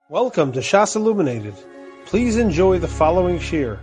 Welcome to Shas Illuminated. Please enjoy the following shir.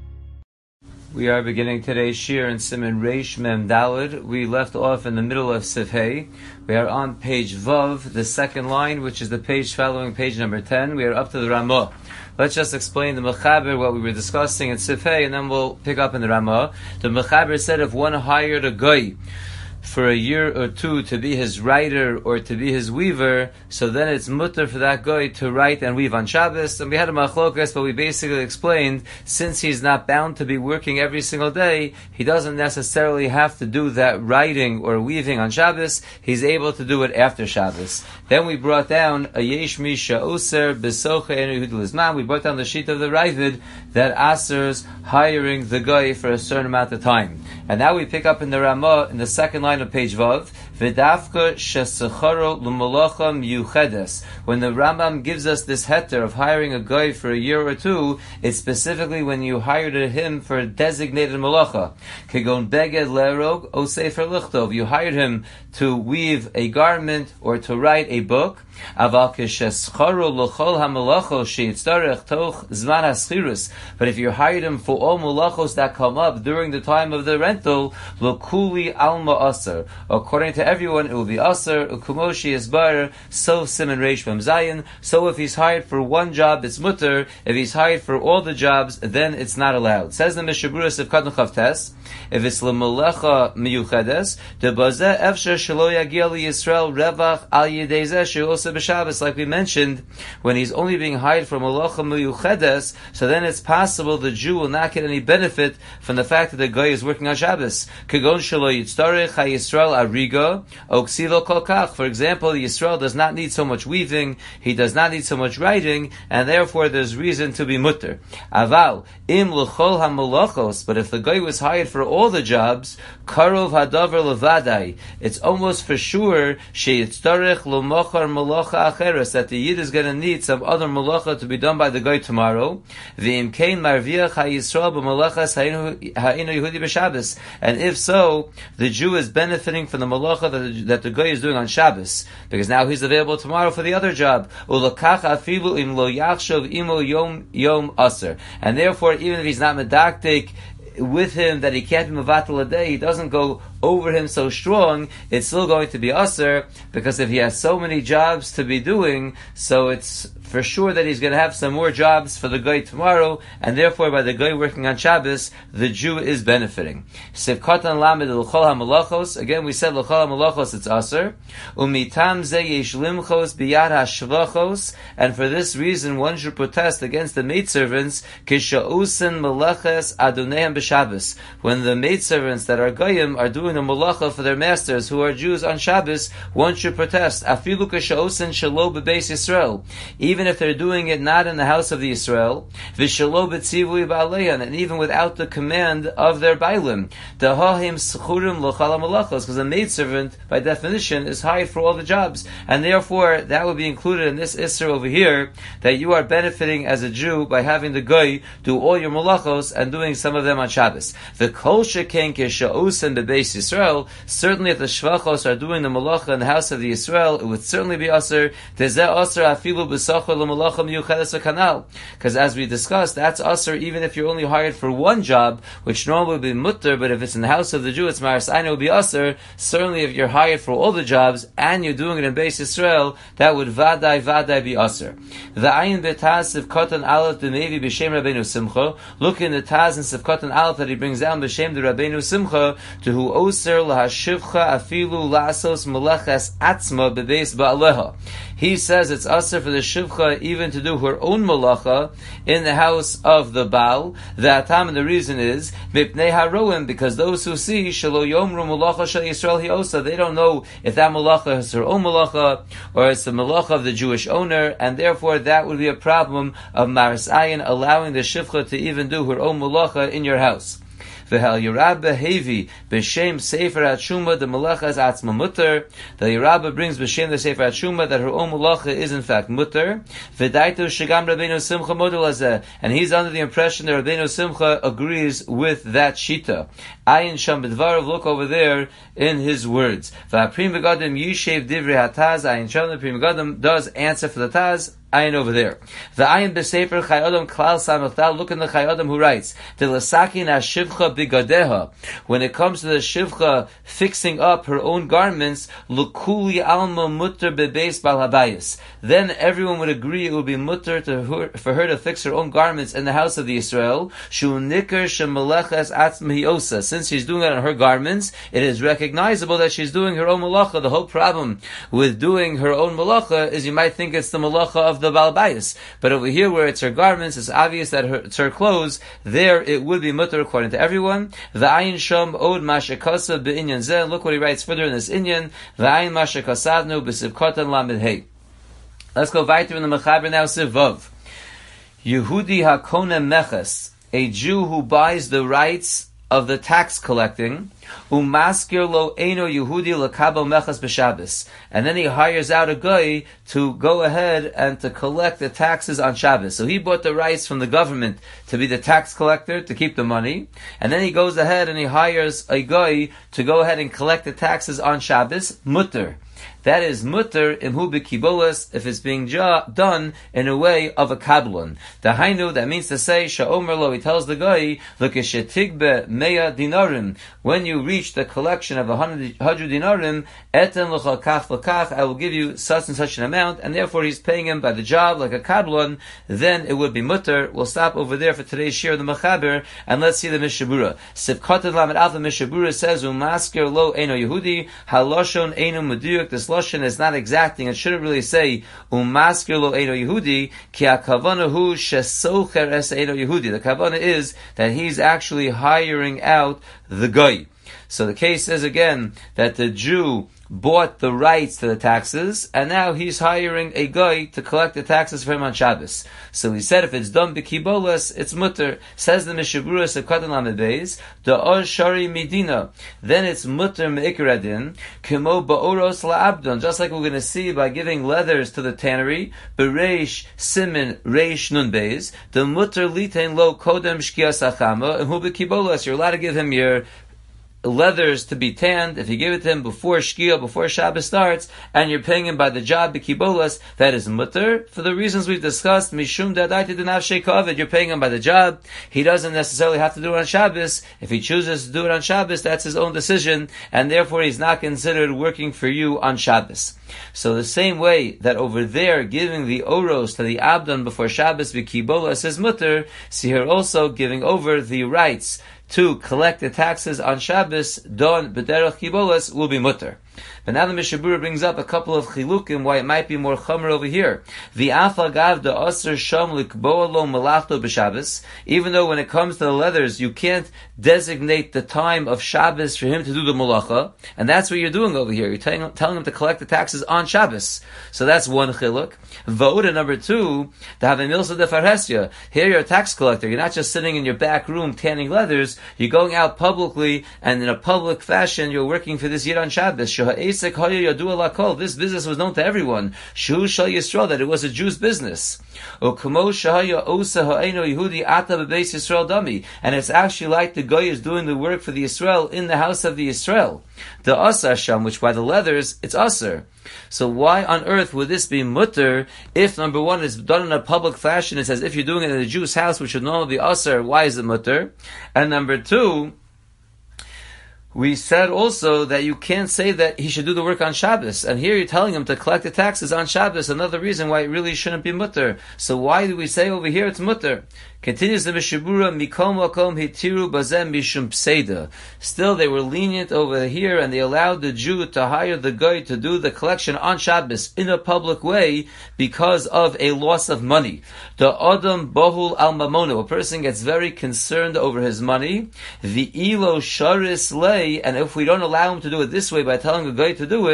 We are beginning today's shir in Siman Reish Mem Daled. We left off in the middle of Sif Hey. We are on page Vav, the second line, which is the page following page number 10. We are up to the Ramah. Let's just explain the Mechaber, what we were discussing in Sif Hey, and then we'll pick up in the Ramah. The Mechaber said if one hired a guy for a year or two to be his writer or to be his weaver, so then it's mutter for that guy to write and weave on Shabbos. And we had a machlokas, but we basically explained, since he's not bound to be working every single day, he doesn't necessarily have to do that writing or weaving on Shabbos. He's able to do it after Shabbos. Then we brought down a yesh misha oser besoche enu yudul. We brought down the sheet of the Ravid that asers hiring the guy for a certain amount of time. And now we pick up in the Ramah in the second line of page Vav, V'dafka shesacharo l'malacha miyuchedes. When the Rambam gives us this heter of hiring a guy for a year or two, it's specifically when you hired him for a designated malacha. Kegon beged lerog o sefer lichtov. You hired him to weave a garment or to write a book. Aval keshescharo l'chol hamalachos sheitzarech toch zman haschirus. But if you hired him for all malachos that come up during the time of the rental, l'kuli alma aser. According to everyone, it will be aser. Ukumoshi isbar so Siman Reish Mem Zayin. So if he's hired for one job, it's mutter. If he's hired for all the jobs, then it's not allowed. Says the Mishaburas of Katan Chavtes, if it's l'malacha miyuchedes, the bazeh efsher shelo yagia liYisrael revach al yedei zeh she'osa b'Shabbos. Like we mentioned, when he's only being hired for malacha miyuchedes, so then it's possible the Jew will not get any benefit from the fact that the guy is working on Shabbos. Kegon shelo yitztarech haYisrael ariga oksivo kol kach. For example, Yisrael does not need so much weaving, he does not need so much writing, and therefore there's reason to be mutter. Aval im l'chol hamalachos. But if the guy was hired for all the jobs, karov hadavar levadai, it's almost for sure sheyitztarech l'mochar malacha acheres, that the Yid is going to need some other malacha to be done by the guy tomorrow. V'im kein marviach haYisrael b'malachas ha'inu Yehudi b'Shabbos. And if so, the Jew is benefiting from the malacha that the guy is doing on Shabbos, because now he's available tomorrow for the other job. Ulakach afilu im lo yachshov imo yom aser. And therefore, even if he's not medaktik with him that he can't be mevatel a day, he doesn't go over him so strong, it's still going to be aser, because if he has so many jobs to be doing, so it's for sure that he's going to have some more jobs for the guy tomorrow, and therefore by the guy working on Shabbos, the Jew is benefiting. Sevkatan lamed l'chol hamalachos. Again, we said l'chol hamalachos, it's aser. Umitam ze yesh limchos biyad hashvachos. And for this reason, one should protest against the maidservants kishausen melaches adoneim b'Shabbos. When the maidservants that are goyim are doing a malacha for their masters who are Jews on Shabbos, one should protest. Afilu kishausen shelo b'beis Yisrael. Even if they're doing it not in the house of the Yisrael, v'shelo b'tzivui ba'aleyan, and even without the command of their bailim, dehahim schurim l'chal hamalachos, because a maidservant, by definition, is hired for all the jobs, and therefore that would be included in this isser over here, that you are benefiting as a Jew by having the guy do all your malachos and doing some of them on Shabbos. The kol sheken k'sha'usen b'beis Yisrael, certainly if the shvachos are doing the malacha in the house of the Yisrael, it would certainly be aser. Tezeh aser afilu b'sachar l'malacha miyuchedes kanal. Because as we discussed, that's aser even if you're only hired for one job, which normally would be mutter, but if it's in the house of the Jew, it's maras ayin, it would be aser. Certainly if you're hired for all the jobs, and you're doing it in Beis Yisrael, that would vadai be aser. The ayin betaz sivkatan aleph d'mevi b'shem Rabbeinu Simcha. Look in the taz and sivkatan aleph that he brings down b'shem the Rabbeinu Simcha, to who oser lahashivcha afilu lasos meleches atzma bebeis ba'aleha. He says it's aser for the shivcha even to do her own malacha in the house of the Baal. The atam, and the reason is mipnei haroim, because those who see shelo yomru malacha shel Yisrael hiosa, they don't know if that malacha is her own malacha or it's the malacha of the Jewish owner, and therefore that would be a problem of maras ayin, allowing the shivcha to even do her own malacha in your house. V'hel Yerabba Hevi b'shem Sefer HaTshuma the malacha is atzma mutter. The Yerabba brings b'shem the Sefer HaTshuma that her own malacha is in fact mutter. V'daito shegam Rabbeinu Simcha modul hazeh, and he's under the impression that Rabbeinu Simcha agrees with that shita. Ayin sham b'dvarav, look over there in his words. V'aprim v'gadim yishev divrei hataz, ayin sham, the Pri Megadim does answer for the Taz, ayin over there. The ayin b'sefer Chai Adam klal samachtal, look in the Chai Adam who writes, the lasakin ha-shivcha bigadeha, when it comes to the shivcha fixing up her own garments, lukuli alma mutter bebeis bal habayis, then everyone would agree it would be mutter for her to fix her own garments in the house of the Israel, shu nikar shemaleches atzma hiosa, since she's doing it on her garments, it is recognizable that she's doing her own malacha. The whole problem with doing her own malacha is you might think it's the malacha of the Baal Bayis. But over here where it's her garments, it's obvious that it's her clothes, there it would be mutter according to everyone. V'ayin shom od mashakasa be'inyan zeh, look what he writes further in this inyan, v'ayin mashakasavnu b'sivkotan lamed hey. Let's go weiter in the Mechaber now, Sivav. Yehudi hakonem meches, a Jew who buys the rights of the tax collecting, umaskir lo eino Yehudi lekabel mechas b'Shabbos, and then he hires out a guy to go ahead and to collect the taxes on Shabbos. So he bought the rights from the government to be the tax collector, to keep the money, and then he goes ahead and he hires a guy to go ahead and collect the taxes on Shabbos, mutter. That is mutter imhu b'kibolas if it's being done in a way of a kablon. Dahainu, that means to say, sha'omer lo, he tells the guy, l'keshetigbe meya dinarim, when you reach the collection of 100 dinarim, eten l'cha kach l'kach, I will give you such and such an amount, and therefore he's paying him by the job like a kablon, then it would be mutter. We'll stop over there for today's shir of the Mechaber, and let's see the Mishabura. Sivkotet lamed alpha Mishabura says, umaskir lo eino Yehudi, haloshon eino meduyuk, this Lashon is not exacting. It shouldn't really say umaskir lo eino Yehudi, ki hakavana hu shesocher es eino Yehudi. The kavana is that he's actually hiring out the guy. So the case is again that the Jew bought the rights to the taxes, and now he's hiring a guy to collect the taxes for him on Shabbos. So he said if it's done b'kibolas, it's mutter. Says the Mishabura Sekatan Lamed Beis, the Oz Shari Medina, then it's mutter me'ikar adin, kemo ba'oros la'abdon, just like we're going to see by giving leathers to the tannery, bereish simin reish nun beis, the mutter litein lo kodem shkias achama, and hu b'kibolas, you're allowed to give him your leathers to be tanned if you give it to him before Shkia, before Shabbos starts, and you're paying him by the job, b'kibolas, that is mutter, for the reasons we've discussed, mishum da'adaiti d'nafshei kavod, you're paying him by the job, he doesn't necessarily have to do it on Shabbos. If he chooses to do it on Shabbos, that's his own decision, and therefore he's not considered working for you on Shabbos. So the same way that over there, giving the oros to the abdon before Shabbos, b'kibolas is mutter, see here also giving over the rights to collect the taxes on Shabbos, don b'derech kibolas, will be mutter. But now the Mishabura brings up a couple of chilukim why it might be more chomer over here. V'afagav da aser sham likboa lo malachto b'Shabbos. Even though when it comes to the leathers, you can't designate the time of Shabbos for him to do the malacha, and that's what you're doing over here. You're telling him to collect the taxes on Shabbos. So that's one chiluk. Voda number two, the havimilsa de faresya. Here you're a tax collector. You're not just sitting in your back room tanning leathers. You're going out publicly, and in a public fashion, you're working for this year on Shabbos. This business was known to everyone. Shu Shal Yisrael, that it was a Jew's business. And it's actually like the guy is doing the work for the Yisrael in the house of the Yisrael. The Asar Sham, which by the leathers, it's Asar. So why on earth would this be mutter if, number one, it's done in a public fashion? It says if you're doing it in a Jew's house, which would normally be Asar, why is it mutter? And number two, we said also that you can't say that he should do the work on Shabbos. And here you're telling him to collect the taxes on Shabbos, another reason why it really shouldn't be mutter. So why do we say over here it's mutter? Continues the Mishabura, Mikom Makom Hitiru Bazem Mishum Pseida. Still, they were lenient over here, and they allowed the Jew to hire the guy to do the collection on Shabbos in a public way because of a loss of money. The Adam Bohul Al Mamono, a person gets very concerned over his money. The Ilo Sharis Lei, and if we don't allow him to do it this way by telling the guy to do it,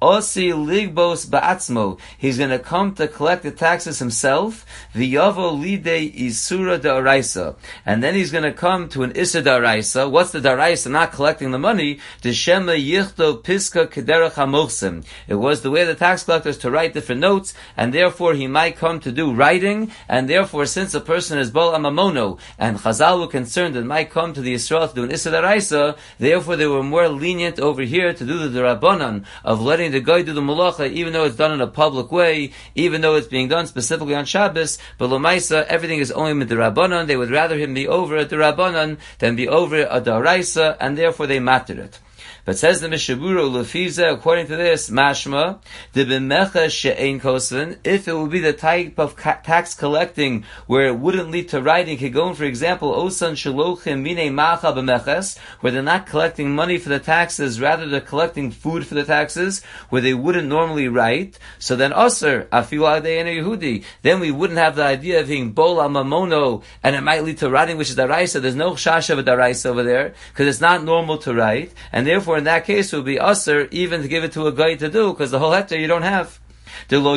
Osi ligbos ba'atzmo. He's going to come to collect the taxes himself. V'yavo lidei isura da'araisa. And then he's going to come to an issa da'araisa. What's the da'araisa? Not collecting the money. D'shema yichto piska kederach hamochsim. It was the way of the tax collectors to write different notes, and therefore he might come to do writing, and therefore since a person is bol amamono, and Chazal were concerned that might come to the Yisrael to do an issa da'araisa, therefore they were more lenient over here to do the Rabbanan of letting the guy do the malacha, even though it's done in a public way, even though it's being done specifically on Shabbos, but L'maisa, everything is only with the Rabbanan. They would rather him be over at the Rabbanan than be over at the Da'araisa, and therefore they mattered it. But says the Mishabura Lefiza, according to this, mashma, the b'mecha she'ein kosvin, if it would be the type of tax collecting where it wouldn't lead to writing, could go, for example, osan shalochim mine macha b'meches, where they're not collecting money for the taxes, rather they're collecting food for the taxes, where they wouldn't normally write, so then aser, afilu adei eno Yehudi, then we wouldn't have the idea of being bol al mamono, and it might lead to writing, which is daraisa. There's no chash of a daraisa over there, because it's not normal to write, and therefore in that case it would be usher even to give it to a guy to do, because the whole hectare you don't have. Because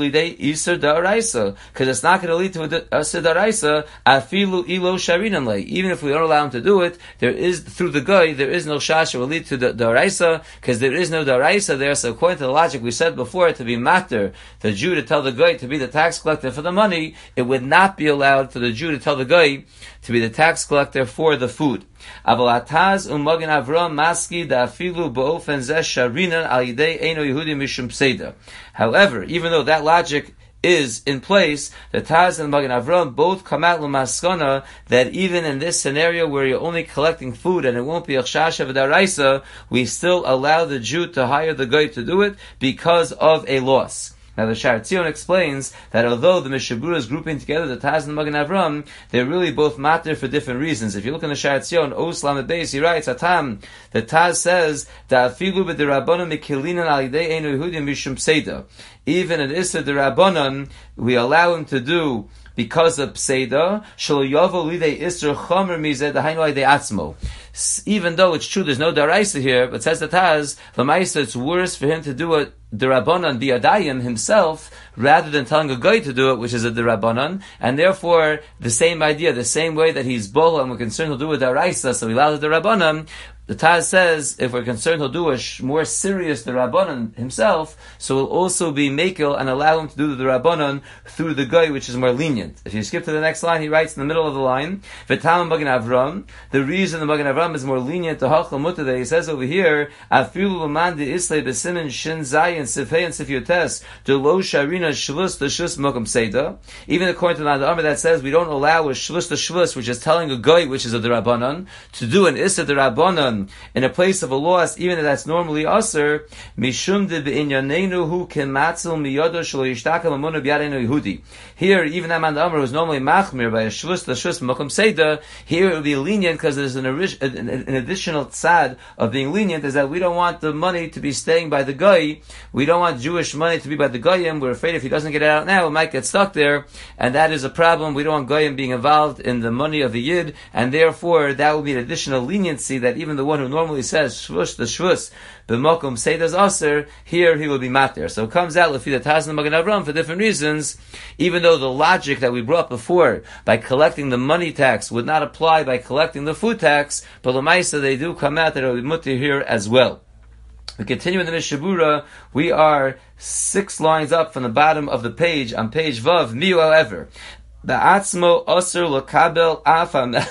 it's not going to lead to a Isser Daraisa, afilu ilo sharinanle. Even if we don't allow him to do it, there is, through the guy, there is no shash that will lead to the Daraisa, because there is no Daraisa there. So according to the logic we said before, to be matter, the Jew to tell the guy to be the tax collector for the money, it would not be allowed for the Jew to tell the guy to be the tax collector for the food. Avalataz u'magen Avram maski da'afilu ba'ofen zeh sharinan al yidei eino Yehudi mishum pseida. However, even though that logic is in place, the Taz and the Magen Avram both come out l'maskana that even in this scenario where you're only collecting food and it won't be a chash of a daraisa, we still allow the Jew to hire the guy to do it because of a loss. Now the Sha'ar Tzion explains that although the Mishabura is grouping together the Taz and the Magen Avram, they're really both matter for different reasons. If you look in the Sha'ar Tzion, Oslam Beis, he writes, Atam, the Taz says, Da'afilu b'derabbanon mikilinan al yidei einu Yehudim mishum pseida. Even in Issa derabbanon, we allow him to do because of pseida, shelo yavo lidei isser chomer mizeh dahainu lidei atzmo. Even though it's true there's no daraisa here, but says the Taz, l'maisa it's worse for him to do a derabanan biadayim himself rather than telling a guy to do it, which is a derabanan, and therefore the same idea, the same way that he's bol and we're concerned he'll do a daraisa, so we allow the derabanan. The Taz says if we're concerned he'll do a more serious derabanan himself, so we'll also be mekel and allow him to do the derabanan through the guy, which is more lenient. If you skip to the next line, he writes in the middle of the line, V'tam Magen Avram, the reason the Magen Avram is more lenient to Hachal Mutter, that he says over here, Afilu l'man de islay b'simin shin zayin sifhei and sifyotes de lo sharina shlus the shus mokum seda. Even according to the Amar that says we don't allow a shlus the shlus, which is telling a guy, which is a derabanan, to do an issa derabanan in a place of a loss, even if that's normally aser, mishum de b'inyanenu hu kematzil miyodo shlo yishtakal amonu b'yadenu Yehudi. Here, even Amand Amar who's normally machmir by a shlus the shus mokum seda, here it would be lenient because there's an additional tzad of being lenient, is that we don't want the money to be staying by the guy. We don't want Jewish money to be by the goyim. We're afraid if he doesn't get it out now, it might get stuck there, and that is a problem. We don't want goyim being involved in the money of the yid, and therefore that would be an additional leniency that even the one who normally says shvush the shvus b'mokum seidas aser, here he will be mater. So it comes out lefi the Taz and Magen Avram for different reasons. Even though the logic that we brought before by collecting the money tax would not apply by collecting the food tax, but l'maisa they do come out that it will be mutter here as well. We continue in the Mishabura. We are 6 lines up from the bottom of the page on page Vav. Miu, however, ba'atzmo aser lokabel afam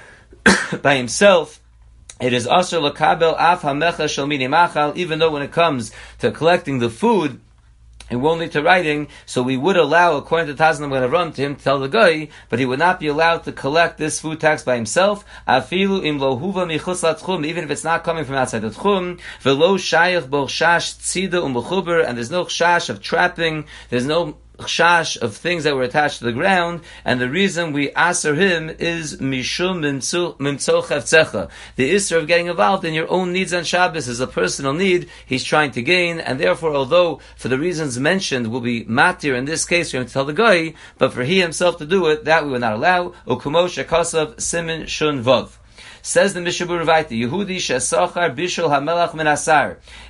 by himself. It is asher lakabel af hamecha shel mini machal, even though when it comes to collecting the food, it won't lead to writing, so we would allow, according to Taz and Magen Avram, to him to tell the guy, but he would not be allowed to collect this food tax by himself, afilu im lo huva michutz latchum, even if it's not coming from outside the tchum, velo shayach bo shash tzida u'mechuber, and there's no chash of trapping, there's no chash of things that were attached to the ground, and the reason we aser him is mishum mimtzoch hefzecha. The issur of getting involved in your own needs on Shabbos is a personal need he's trying to gain, and therefore, although for the reasons mentioned will be matir in this case, you're going to tell the guy, but for he himself to do it, that we will not allow. Ukumo shekasav simin shun vav. Says the Mishabura Vaita, Yehudi she'asachar bishul hamelach min asar.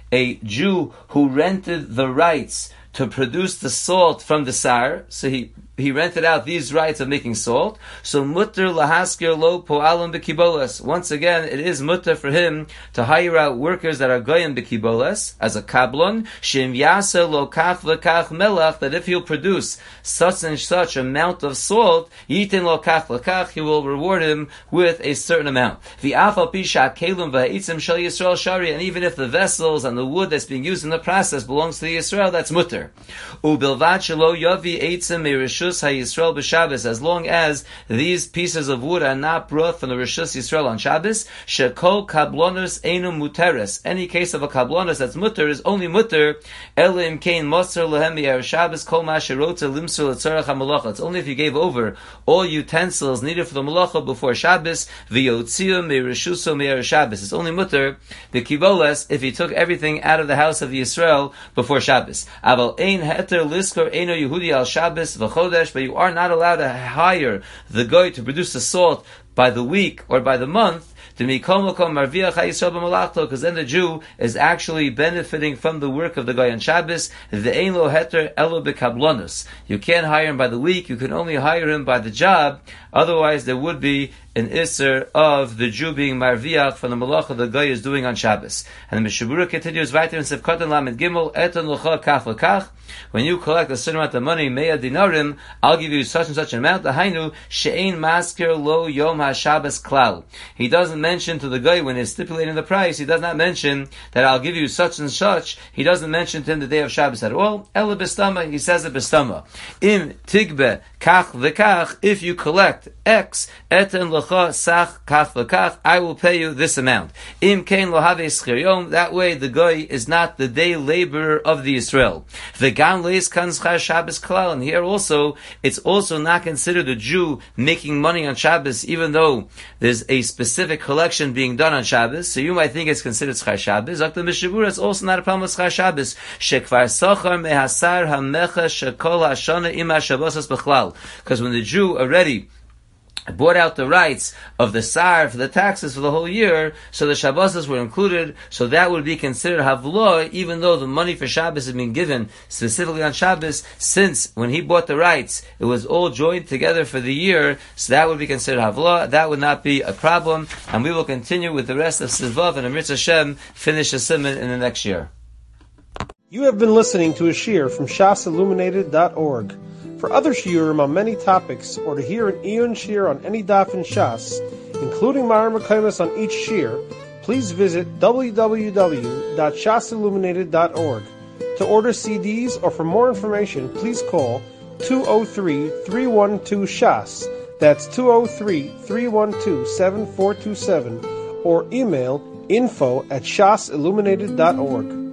a Jew who rented the rights to produce the salt from the sar, so he rented out these rights of making salt. So mutter lahaskir lo po'alim bekibolas. Once again, it is mutter for him to hire out workers that are goyim bekibolas as a kablon. Shim yasa lo kach v'kach melach, that if he'll produce such and such amount of salt, yitin lo kach v'kach, he will reward him with a certain amount. V'afal pisha kelim v'ha'itzim shel Yisrael shari, and even if the vessels and the wood that's being used in the process belongs to the Yisrael, that's mutter. Ubilvat shelo yavi eitzim me'rishus ha'Yisrael b'Shabbos, as long as these pieces of wood are not brought from the Rishus Yisrael on Shabbos. Shekol kablonus einu muteres. Any case of a kablonus that's mutter is only mutter elim kein moser lehem b'yer Shabbos kol ma sherotza limser letzorach hamalacha. It's only if you gave over all utensils needed for the malacha before Shabbos v'yotziu me'rishuso me'yer Shabbos. It's only mutter b'kiboles if he took everything out of the house of the Yisrael before Shabbos. Aval ein heter liskor eino Yehudi al Shabbos v'chodesh. But you are not allowed to hire the goy to produce the salt by the week or by the month, because then the Jew is actually benefiting from the work of the guy on Shabbos. You can't hire him by the week, you can only hire him by the job, otherwise there would be an isser of the Jew being marviach from the malacha the guy is doing on Shabbos. And the Mishabura continues weiter in Sefkatan Lamed Gimel, etan l'cha kach l'kach. When you collect a certain amount of money, mea dinarim, I'll give you such and such an amount. Hainu she'ein masker lo yom haShabbos klal. He doesn't mention to the guy when he's stipulating the price. He does not mention that I'll give you such and such. He doesn't mention to him the day of Shabbos at all. Ela b'stama, he says it b'stama. Im tigbe kach v'kach, if you collect X, eten l'cha sach kach v'kach, I will pay you this amount. Im kein lo have schir yom, that way the guy is not the day laborer of the Yisrael. V'gam leis kan schar Shabbos klal, and here also, it's also not considered a Jew making money on Shabbos, even though there's a specific collection being done on Shabbos, so you might think it's considered schar Shabbos. Like the Mishabura, it's also not a problem with schar Shabbos. Shekvar sochar mehasar hamecha shekol hashana ima Shabbos b'chlal. Because when the Jew already bought out the rights of the SAR for the taxes for the whole year, so the Shabbos were included, so that would be considered Havlah, even though the money for Shabbos had been given specifically on Shabbos, since when he bought the rights, it was all joined together for the year, so that would be considered Havlah. That would not be a problem, and we will continue with the rest of Sivav and Amrit Hashem, finish the Siman in the next year. You have been listening to a shiur from shasilluminated.org. For other shiurim on many topics, or to hear an Iyun shiur on any daf in Shas, including Mareh Mekomos on each shiur, please visit www.shasilluminated.org. To order CDs or for more information, please call 203-312-SHAS. That's 203-312-7427, or email info@shasilluminated.org.